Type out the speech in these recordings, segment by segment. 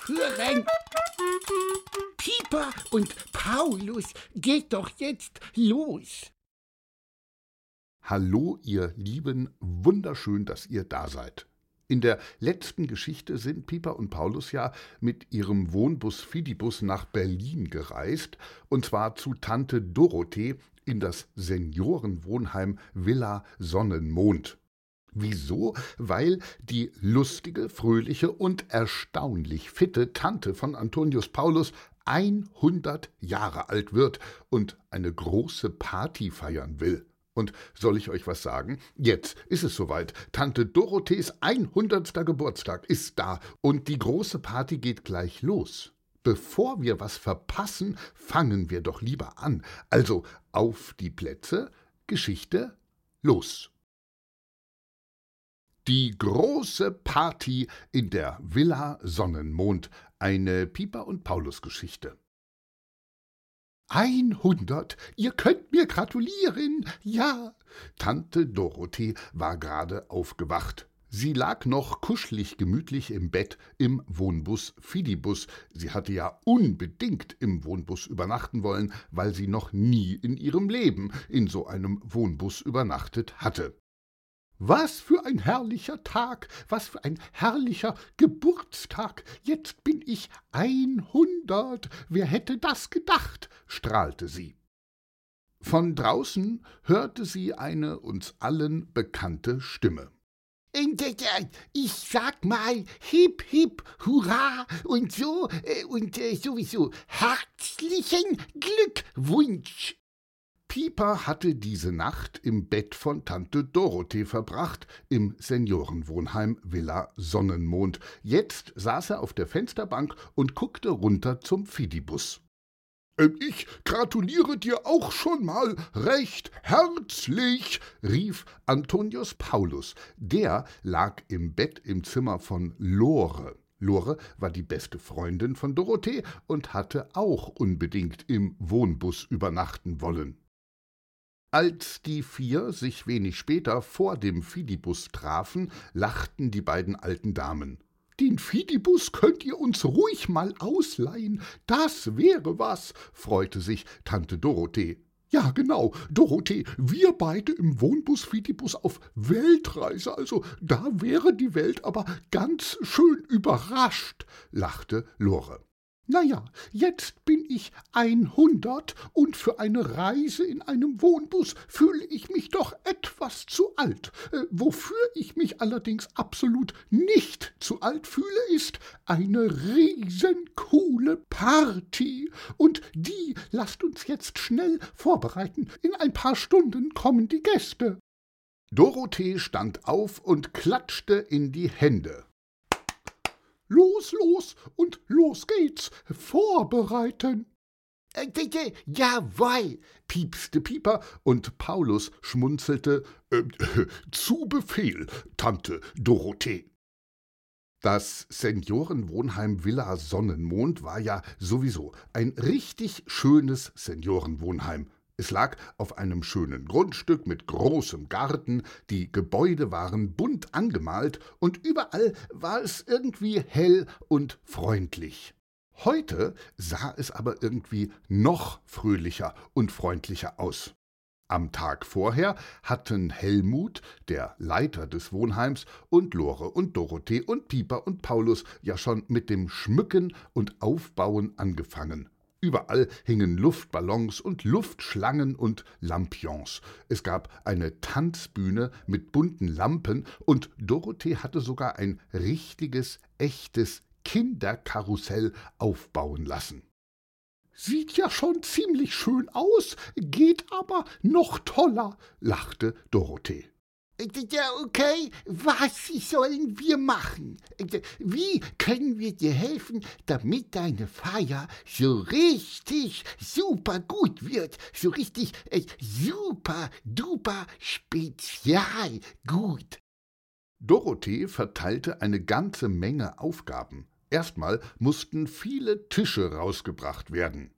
aufhören. Pieper und Paulus, geht doch jetzt los. Hallo, ihr Lieben, wunderschön, dass ihr da seid. In der letzten Geschichte sind Pieper und Paulus ja mit ihrem Wohnbus Fidibus nach Berlin gereist, und zwar zu Tante Dorothee in das Seniorenwohnheim Villa Sonnenmond. Wieso? Weil die lustige, fröhliche und erstaunlich fitte Tante von Antonius Paulus 100 Jahre alt wird und eine große Party feiern will. Und soll ich euch was sagen? Jetzt ist es soweit. Tante Dorothees 100. Geburtstag ist da und die große Party geht gleich los. Bevor wir was verpassen, fangen wir doch lieber an. Also auf die Plätze, Geschichte, los. Die große Party in der Villa Sonnenmond, eine Pieper- und Paulus-Geschichte. 100, ihr könnt mir gratulieren, ja. Tante Dorothee war gerade aufgewacht. Sie lag noch kuschelig gemütlich im Bett im Wohnbus Fidibus. Sie hatte ja unbedingt im Wohnbus übernachten wollen, weil sie noch nie in ihrem Leben in so einem Wohnbus übernachtet hatte. Was für ein herrlicher Tag, was für ein herrlicher Geburtstag. Jetzt bin ich 100. Wer hätte das gedacht? Strahlte sie. Von draußen hörte sie eine uns allen bekannte Stimme. Ich sag mal, hip, hip, hurra und so und sowieso herzlichen Glückwunsch. Pieper hatte diese Nacht im Bett von Tante Dorothee verbracht, im Seniorenwohnheim Villa Sonnenmond. Jetzt saß er auf der Fensterbank und guckte runter zum Fidibus. »Ich gratuliere dir auch schon mal recht herzlich«, rief Antonius Paulus. Der lag im Bett im Zimmer von Lore. Lore war die beste Freundin von Dorothee und hatte auch unbedingt im Wohnbus übernachten wollen. Als die vier sich wenig später vor dem Fidibus trafen, lachten die beiden alten Damen. »Den Fidibus könnt ihr uns ruhig mal ausleihen, das wäre was«, freute sich Tante Dorothee. »Ja, genau, Dorothee, wir beide im Wohnbus Fidibus auf Weltreise, also da wäre die Welt aber ganz schön überrascht«, lachte Lore. »Na ja, jetzt bin ich 100 und für eine Reise in einem Wohnbus fühle ich mich doch etwas zu alt. Wofür ich mich allerdings absolut nicht zu alt fühle, ist eine riesencoole Party. Und die lasst uns jetzt schnell vorbereiten. In ein paar Stunden kommen die Gäste.« Dorothee stand auf und klatschte in die Hände. »Los, los und los geht's, vorbereiten!« »Jawohl«, piepste Pieper, und Paulus schmunzelte, »Zu Befehl, Tante Dorothee.« Das Seniorenwohnheim Villa Sonnenmond war ja sowieso ein richtig schönes Seniorenwohnheim. Es lag auf einem schönen Grundstück mit großem Garten, die Gebäude waren bunt angemalt und überall war es irgendwie hell und freundlich. Heute sah es aber irgendwie noch fröhlicher und freundlicher aus. Am Tag vorher hatten Helmut, der Leiter des Wohnheims, und Lore und Dorothee und Pieper und Paulus ja schon mit dem Schmücken und Aufbauen angefangen. Überall hingen Luftballons und Luftschlangen und Lampions. Es gab eine Tanzbühne mit bunten Lampen und Dorothee hatte sogar ein richtiges, echtes Kinderkarussell aufbauen lassen. »Sieht ja schon ziemlich schön aus, geht aber noch toller«, lachte Dorothee. Ja, okay, was sollen wir machen? Wie können wir dir helfen, damit deine Feier so richtig super gut wird? So richtig super duper spezial gut. Dorothee verteilte eine ganze Menge Aufgaben. Erstmal mussten viele Tische rausgebracht werden.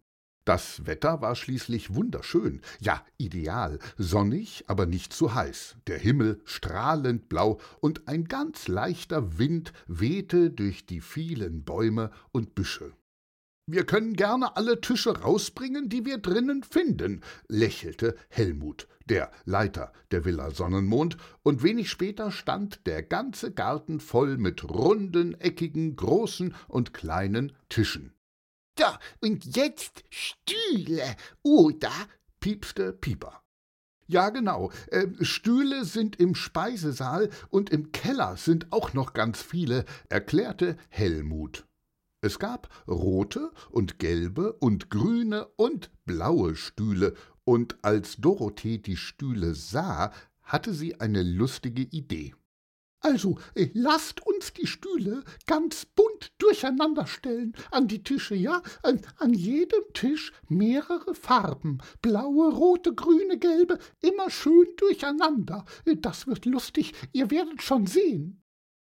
Das Wetter war schließlich wunderschön, ja ideal, sonnig, aber nicht zu heiß, der Himmel strahlend blau und ein ganz leichter Wind wehte durch die vielen Bäume und Büsche. »Wir können gerne alle Tische rausbringen, die wir drinnen finden«, lächelte Helmut, der Leiter der Villa Sonnenmond, und wenig später stand der ganze Garten voll mit runden, eckigen, großen und kleinen Tischen. »Da, und jetzt Stühle, oder?« piepste Pieper. »Ja, genau. Stühle sind im Speisesaal und im Keller sind auch noch ganz viele«, erklärte Helmut. Es gab rote und gelbe und grüne und blaue Stühle, und als Dorothee die Stühle sah, hatte sie eine lustige Idee. »Also, lasst uns die Stühle ganz bunt durcheinander stellen, an die Tische, ja? An jedem Tisch mehrere Farben, blaue, rote, grüne, gelbe, immer schön durcheinander. Das wird lustig, ihr werdet schon sehen.«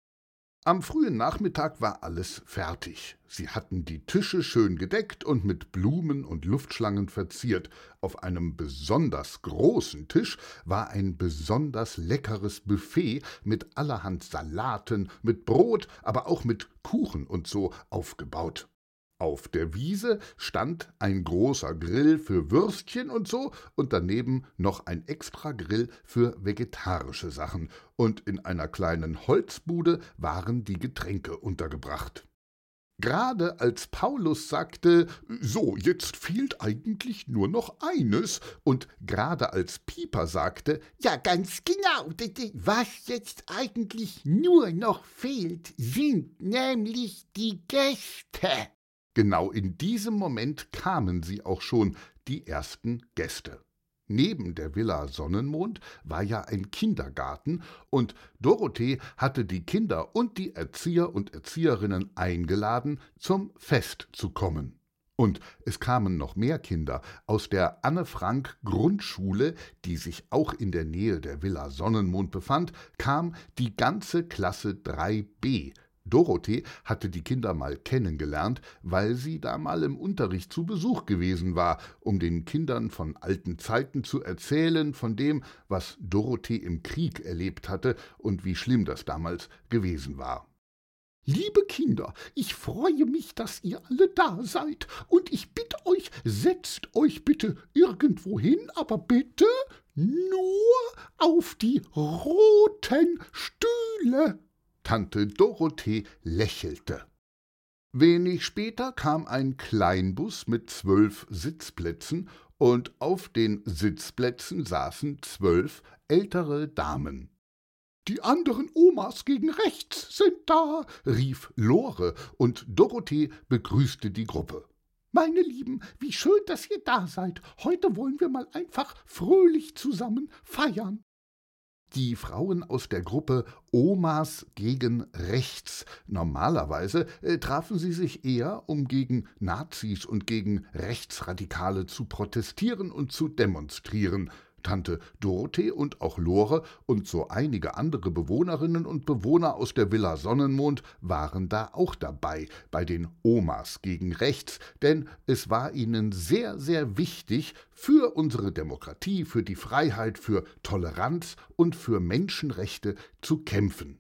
Am frühen Nachmittag war alles fertig. Sie hatten die Tische schön gedeckt und mit Blumen und Luftschlangen verziert. Auf einem besonders großen Tisch war ein besonders leckeres Buffet mit allerhand Salaten, mit Brot, aber auch mit Kuchen und so aufgebaut. Auf der Wiese stand ein großer Grill für Würstchen und so und daneben noch ein extra Grill für vegetarische Sachen, und in einer kleinen Holzbude waren die Getränke untergebracht. Gerade als Paulus sagte, »So, jetzt fehlt eigentlich nur noch eines«, und gerade als Pieper sagte, »Ja, ganz genau, was jetzt eigentlich nur noch fehlt, sind nämlich die Gäste.« Genau in diesem Moment kamen sie auch schon, die ersten Gäste. Neben der Villa Sonnenmond war ja ein Kindergarten, und Dorothee hatte die Kinder und die Erzieher und Erzieherinnen eingeladen, zum Fest zu kommen. Und es kamen noch mehr Kinder aus der Anne-Frank-Grundschule, die sich auch in der Nähe der Villa Sonnenmond befand, kam die ganze Klasse 3b. Dorothee hatte die Kinder mal kennengelernt, weil sie da mal im Unterricht zu Besuch gewesen war, um den Kindern von alten Zeiten zu erzählen, von dem, was Dorothee im Krieg erlebt hatte und wie schlimm das damals gewesen war. »Liebe Kinder, ich freue mich, dass ihr alle da seid, und ich bitte euch, setzt euch bitte irgendwo hin, aber bitte nur auf die roten Stühle.« Tante Dorothee lächelte. Wenig später kam ein Kleinbus mit 12 Sitzplätzen, und auf den Sitzplätzen saßen 12 ältere Damen. »Die anderen Omas gegen rechts sind da«, rief Lore, und Dorothee begrüßte die Gruppe. »Meine Lieben, wie schön, dass ihr da seid. Heute wollen wir mal einfach fröhlich zusammen feiern.« Die Frauen aus der Gruppe Omas gegen Rechts. Normalerweise trafen sie sich eher, um gegen Nazis und gegen Rechtsradikale zu protestieren und zu demonstrieren. Tante Dorothee und auch Lore und so einige andere Bewohnerinnen und Bewohner aus der Villa Sonnenmond waren da auch dabei, bei den Omas gegen Rechts, denn es war ihnen sehr, sehr wichtig, für unsere Demokratie, für die Freiheit, für Toleranz und für Menschenrechte zu kämpfen.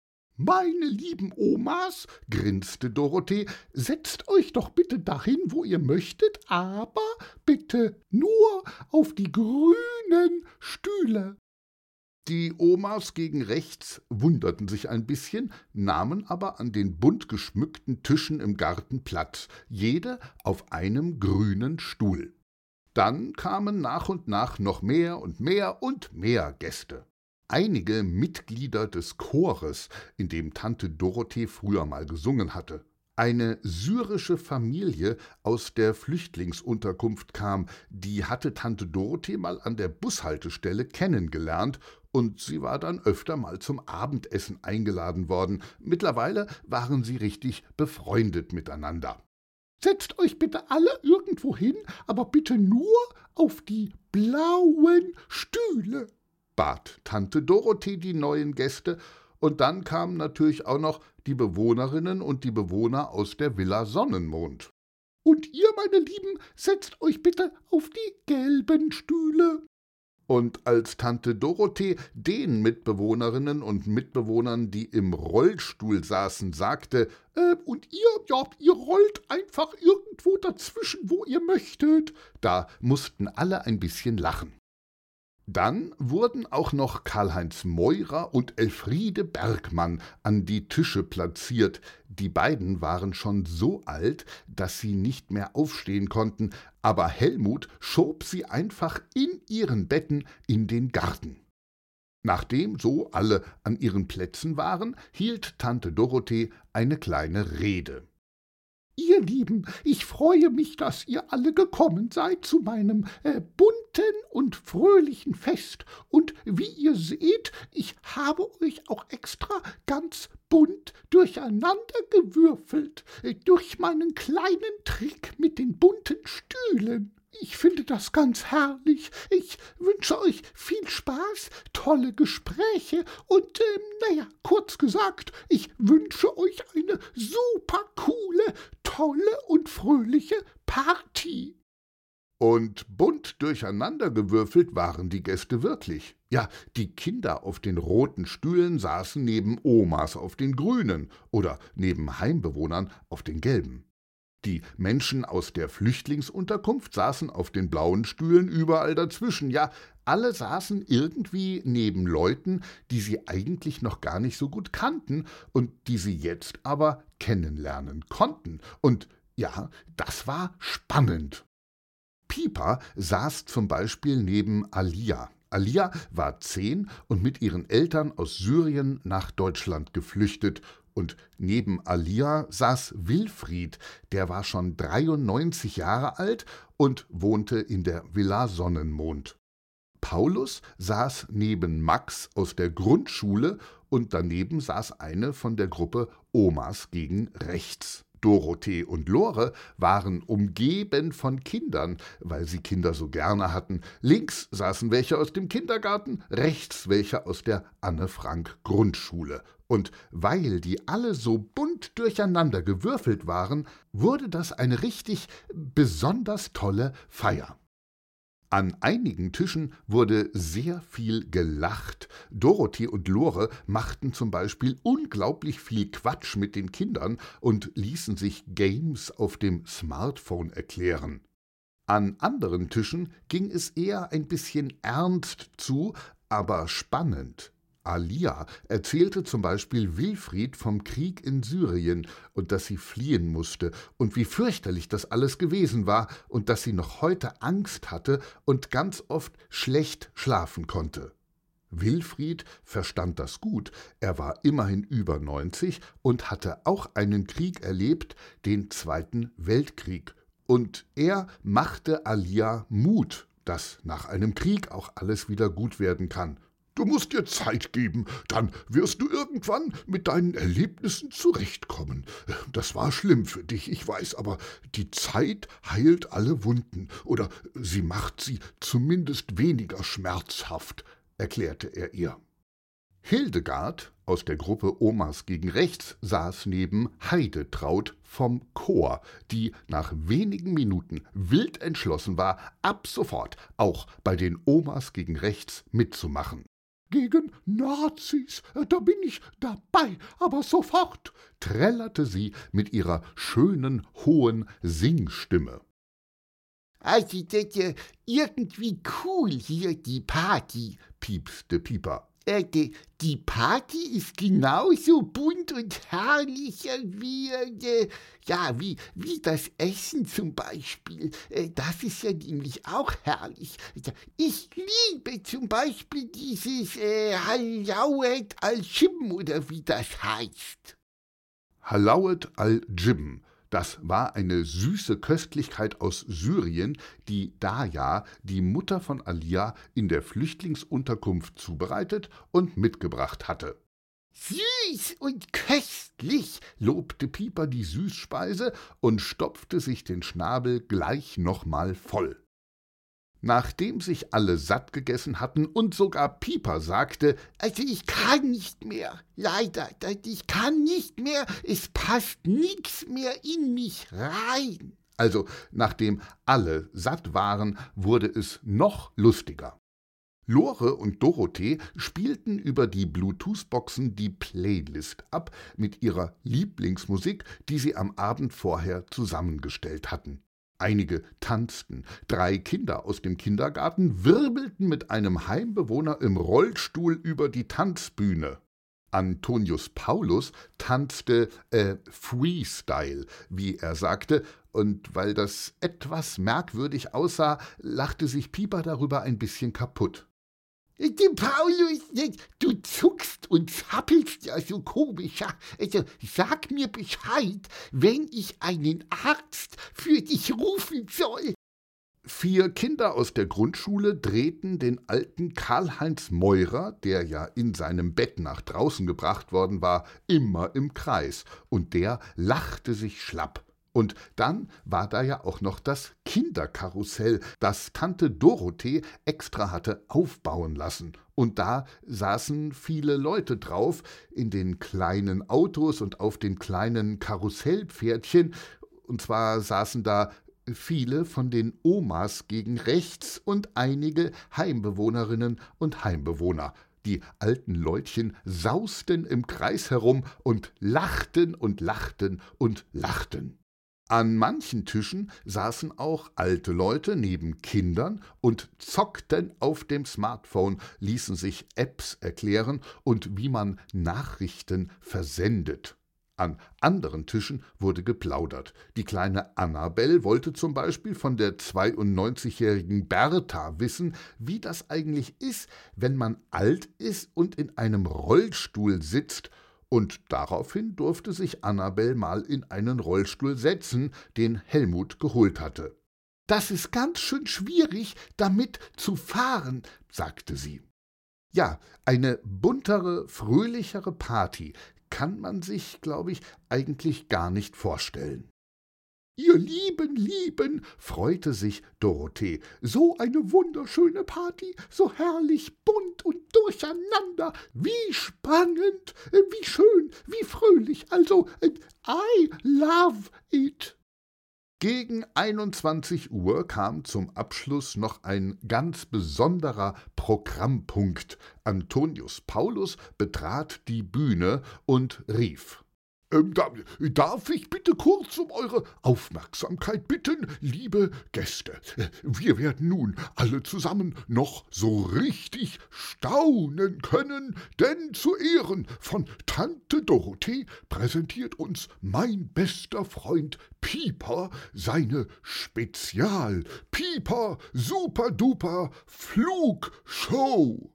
»Meine lieben Omas«, grinste Dorothee, »setzt euch doch bitte dahin, wo ihr möchtet, aber bitte nur auf die grünen Stühle.« Die Omas gegen Rechts wunderten sich ein bisschen, nahmen aber an den bunt geschmückten Tischen im Garten Platz, jede auf einem grünen Stuhl. Dann kamen nach und nach noch mehr und mehr und mehr Gäste. Einige Mitglieder des Chores, in dem Tante Dorothee früher mal gesungen hatte. Eine syrische Familie aus der Flüchtlingsunterkunft kam, die hatte Tante Dorothee mal an der Bushaltestelle kennengelernt, und sie war dann öfter mal zum Abendessen eingeladen worden. Mittlerweile waren sie richtig befreundet miteinander. »Setzt euch bitte alle irgendwo hin, aber bitte nur auf die blauen Stühle«, bat Tante Dorothee die neuen Gäste, und dann kamen natürlich auch noch die Bewohnerinnen und die Bewohner aus der Villa Sonnenmond. Und ihr, meine Lieben, setzt euch bitte auf die gelben Stühle. Und als Tante Dorothee den Mitbewohnerinnen und Mitbewohnern, die im Rollstuhl saßen, sagte, und ihr rollt einfach irgendwo dazwischen, wo ihr möchtet, da mussten alle ein bisschen lachen. Dann wurden auch noch Karl-Heinz Meurer und Elfriede Bergmann an die Tische platziert. Die beiden waren schon so alt, dass sie nicht mehr aufstehen konnten, aber Helmut schob sie einfach in ihren Betten in den Garten. Nachdem so alle an ihren Plätzen waren, hielt Tante Dorothee eine kleine Rede. Ihr Lieben, ich freue mich, dass ihr alle gekommen seid zu meinem bunten und fröhlichen Fest. Und wie ihr seht, ich habe euch auch extra ganz bunt durcheinandergewürfelt, durch meinen kleinen Trick mit den bunten Stühlen. Ich finde das ganz herrlich. Ich wünsche euch viel Spaß, tolle Gespräche und, kurz gesagt, ich wünsche euch eine super coole, tolle und fröhliche Party. Und bunt durcheinandergewürfelt waren die Gäste wirklich. Ja, die Kinder auf den roten Stühlen saßen neben Omas auf den grünen oder neben Heimbewohnern auf den gelben. Die Menschen aus der Flüchtlingsunterkunft saßen auf den blauen Stühlen überall dazwischen. Ja, alle saßen irgendwie neben Leuten, die sie eigentlich noch gar nicht so gut kannten und die sie jetzt aber kennenlernen konnten. Und ja, das war spannend. Pieper saß zum Beispiel neben Alia. Alia war 10 und mit ihren Eltern aus Syrien nach Deutschland geflüchtet. Und neben Alia saß Wilfried, der war schon 93 Jahre alt und wohnte in der Villa Sonnenmond. Paulus saß neben Max aus der Grundschule und daneben saß eine von der Gruppe Omas gegen Rechts. Dorothee und Lore waren umgeben von Kindern, weil sie Kinder so gerne hatten. Links saßen welche aus dem Kindergarten, rechts welche aus der Anne-Frank-Grundschule. Und weil die alle so bunt durcheinander gewürfelt waren, wurde das eine richtig besonders tolle Feier. An einigen Tischen wurde sehr viel gelacht. Dorothee und Lore machten zum Beispiel unglaublich viel Quatsch mit den Kindern und ließen sich Games auf dem Smartphone erklären. An anderen Tischen ging es eher ein bisschen ernst zu, aber spannend. Alia erzählte zum Beispiel Wilfried vom Krieg in Syrien und dass sie fliehen musste und wie fürchterlich das alles gewesen war und dass sie noch heute Angst hatte und ganz oft schlecht schlafen konnte. Wilfried verstand das gut, er war immerhin über 90 und hatte auch einen Krieg erlebt, den Zweiten Weltkrieg. Und er machte Alia Mut, dass nach einem Krieg auch alles wieder gut werden kann. Du musst dir Zeit geben, dann wirst du irgendwann mit deinen Erlebnissen zurechtkommen. Das war schlimm für dich, ich weiß, aber die Zeit heilt alle Wunden, oder sie macht sie zumindest weniger schmerzhaft, erklärte er ihr. Hildegard aus der Gruppe Omas gegen Rechts saß neben Heidetraut vom Chor, die nach wenigen Minuten wild entschlossen war, ab sofort auch bei den Omas gegen Rechts mitzumachen. Gegen Nazis, da bin ich dabei, aber sofort, trällerte sie mit ihrer schönen, hohen Singstimme. Also, das ist ja irgendwie cool hier, die Party, piepste Pieper. Die Party ist genauso bunt und herrlich wie das Essen zum Beispiel. Das ist ja nämlich auch herrlich. Ich liebe zum Beispiel dieses Halawet al-Jim oder wie das heißt. Halawet al-Jim. Das war eine süße Köstlichkeit aus Syrien, die Daya, die Mutter von Alia, in der Flüchtlingsunterkunft zubereitet und mitgebracht hatte. »Süß und köstlich«, lobte Pieper die Süßspeise und stopfte sich den Schnabel gleich nochmal voll. Nachdem sich alle satt gegessen hatten und sogar Pieper sagte, »Also ich kann nicht mehr, leider, ich kann nicht mehr, es passt nichts mehr in mich rein.« Also, nachdem alle satt waren, wurde es noch lustiger. Lore und Dorothee spielten über die Bluetooth-Boxen die Playlist ab mit ihrer Lieblingsmusik, die sie am Abend vorher zusammengestellt hatten. Einige tanzten, 3 Kinder aus dem Kindergarten wirbelten mit einem Heimbewohner im Rollstuhl über die Tanzbühne. Antonius Paulus tanzte Freestyle, wie er sagte, und weil das etwas merkwürdig aussah, lachte sich Pieper darüber ein bisschen kaputt. Paulus, du zuckst und zappelst ja so komisch. Also sag mir Bescheid, wenn ich einen Arzt für dich rufen soll. 4 Kinder aus der Grundschule drehten den alten Karl-Heinz Meurer, der ja in seinem Bett nach draußen gebracht worden war, immer im Kreis, und der lachte sich schlapp. Und dann war da ja auch noch das Kinderkarussell, das Tante Dorothee extra hatte aufbauen lassen. Und da saßen viele Leute drauf, in den kleinen Autos und auf den kleinen Karussellpferdchen. Und zwar saßen da viele von den Omas gegen rechts und einige Heimbewohnerinnen und Heimbewohner. Die alten Leutchen sausten im Kreis herum und lachten und lachten und lachten. An manchen Tischen saßen auch alte Leute neben Kindern und zockten auf dem Smartphone, ließen sich Apps erklären und wie man Nachrichten versendet. An anderen Tischen wurde geplaudert. Die kleine Annabel wollte zum Beispiel von der 92-jährigen Bertha wissen, wie das eigentlich ist, wenn man alt ist und in einem Rollstuhl sitzt. Und daraufhin durfte sich Annabel mal in einen Rollstuhl setzen, den Helmut geholt hatte. »Das ist ganz schön schwierig, damit zu fahren«, sagte sie. Ja, eine buntere, fröhlichere Party kann man sich, glaube ich, eigentlich gar nicht vorstellen. »Ihr Lieben«, freute sich Dorothee. »So eine wunderschöne Party, so herrlich bunt und durcheinander. Wie spannend, wie schön, wie fröhlich. Also, I love it.« Gegen 21 Uhr kam zum Abschluss noch ein ganz besonderer Programmpunkt. Antonius Paulus betrat die Bühne und rief: Darf ich bitte kurz um eure Aufmerksamkeit bitten, liebe Gäste? Wir werden nun alle zusammen noch so richtig staunen können, denn zu Ehren von Tante Dorothee präsentiert uns mein bester Freund Pieper seine Spezial-Pieper Super Duper Flugshow.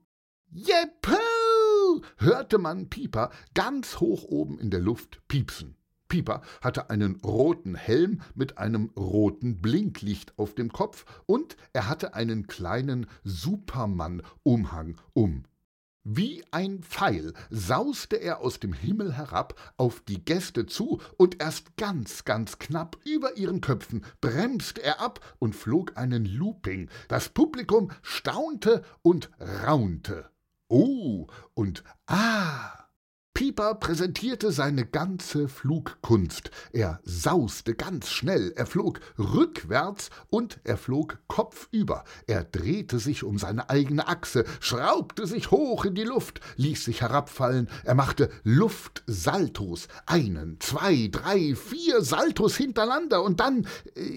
Juhu! Hörte man Pieper ganz hoch oben in der Luft piepsen. Pieper hatte einen roten Helm mit einem roten Blinklicht auf dem Kopf und er hatte einen kleinen Superman-Umhang um. Wie ein Pfeil sauste er aus dem Himmel herab auf die Gäste zu und erst ganz, ganz knapp über ihren Köpfen bremste er ab und flog einen Looping. Das Publikum staunte und raunte. Oh und ah! Pieper präsentierte seine ganze Flugkunst. Er sauste ganz schnell, er flog rückwärts und er flog kopfüber. Er drehte sich um seine eigene Achse, schraubte sich hoch in die Luft, ließ sich herabfallen. Er machte Luftsaltos. 1, 2, 3, 4 Saltos hintereinander und dann,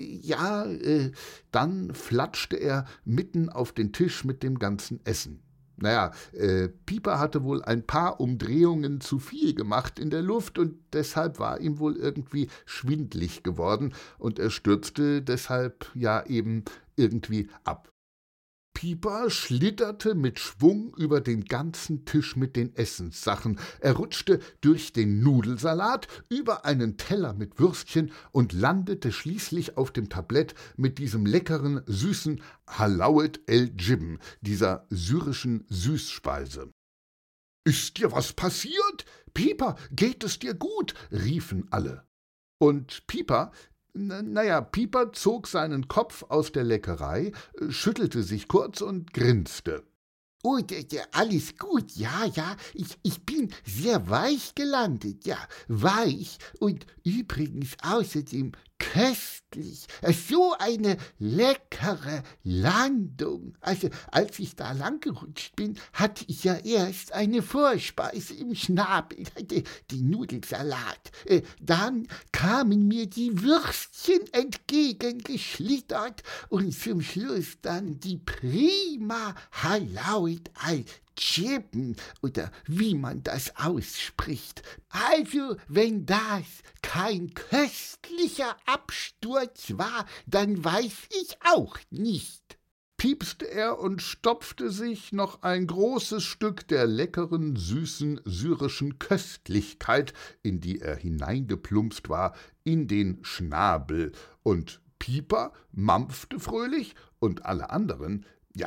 dann flatschte er mitten auf den Tisch mit dem ganzen Essen. Naja, Pieper hatte wohl ein paar Umdrehungen zu viel gemacht in der Luft und deshalb war ihm wohl irgendwie schwindlig geworden und er stürzte deshalb ja eben irgendwie ab. Pieper schlitterte mit Schwung über den ganzen Tisch mit den Essenssachen. Er rutschte durch den Nudelsalat, über einen Teller mit Würstchen und landete schließlich auf dem Tablett mit diesem leckeren, süßen Halawet el Jibben, dieser syrischen Süßspeise. »Ist dir was passiert? Pieper, geht es dir gut?« riefen alle. Und Pieper zog seinen Kopf aus der Leckerei, schüttelte sich kurz und grinste. »Oh, alles gut, ja, ich bin sehr weich gelandet, ja, weich und übrigens außerdem köstlich, so eine leckere Landung. Also, als ich da langgerutscht bin, hatte ich ja erst eine Vorspeise im Schnabel, die Nudelsalat. Dann kamen mir die Würstchen entgegengeschlittert und zum Schluss dann die prima Halaut al Chippen oder wie man das ausspricht. Also, wenn das kein köstlicher Absturz war, dann weiß ich auch nicht. Piepste er und stopfte sich noch ein großes Stück der leckeren, süßen, syrischen Köstlichkeit, in die er hineingeplumpst war, in den Schnabel, und Pieper mampfte fröhlich, und alle anderen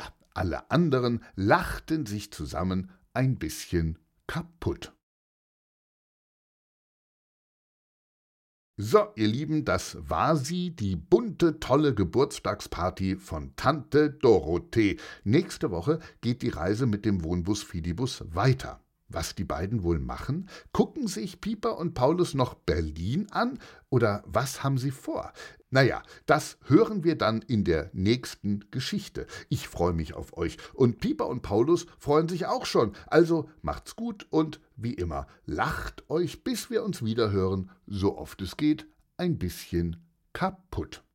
lachten sich zusammen ein bisschen kaputt. So, ihr Lieben, das war sie, die bunte, tolle Geburtstagsparty von Tante Dorothee. Nächste Woche geht die Reise mit dem Wohnbus Fidibus weiter. Was die beiden wohl machen? Gucken sich Pieper und Paulus noch Berlin an? Oder was haben sie vor? Naja, das hören wir dann in der nächsten Geschichte. Ich freue mich auf euch. Und Pieper und Paulus freuen sich auch schon. Also macht's gut und wie immer, lacht euch, bis wir uns wieder hören, so oft es geht, ein bisschen kaputt.